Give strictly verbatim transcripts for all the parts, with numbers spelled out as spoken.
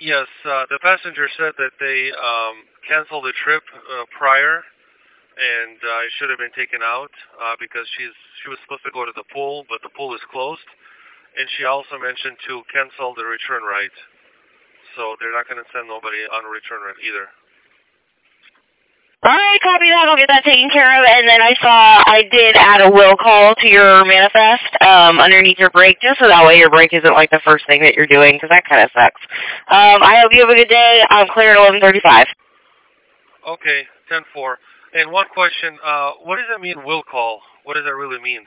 Yes, uh, the passenger said that they um, canceled the trip uh, prior, and uh, it should have been taken out uh, because she's she was supposed to go to the pool, but the pool is closed. And she also mentioned to cancel the return ride, so they're not going to send nobody on a return ride either. All right, copy that. I'll get that taken care of. And then I saw I did add a will call to your manifest um, underneath your break, just so that way your break isn't like the first thing that you're doing, because that kind of sucks. Um, I hope you have a good day. I'm clear at eleven thirty-five. Okay, ten four. And one question, uh, what does it mean, will call? What does that really mean?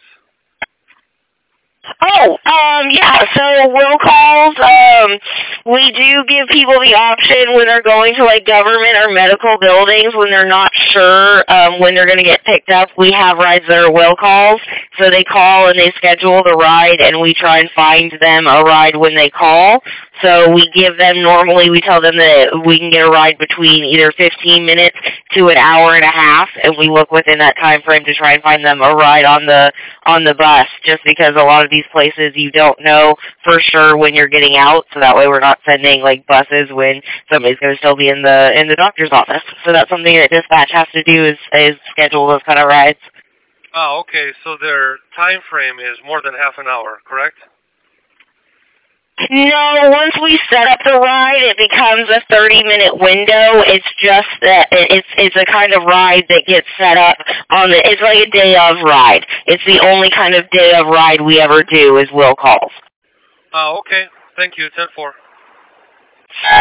Oh, um, yeah, so will calls, um, we do give people the option when they're going to, like, government or medical buildings when they're not sure um, when they're going to get picked up. We have rides that are will calls, so they call and they schedule the ride, and we try and find them a ride when they call. So we give them, normally we tell them that we can get a ride between either fifteen minutes to an hour and a half, and we look within that time frame to try and find them a ride on the on the bus, just because a lot of these places you don't know for sure when you're getting out, so that way we're not sending like buses when somebody's going to still be in the in the doctor's office. So that's something that dispatch has to do is, is schedule those kind of rides. Oh, okay, so their time frame is more than half an hour, correct? No, once we set up the ride, it becomes a thirty-minute window. It's just that it's it's a kind of ride that gets set up on the. It's like a day of ride. It's the only kind of day of ride we ever do is will calls. Oh, okay. Thank you. ten four.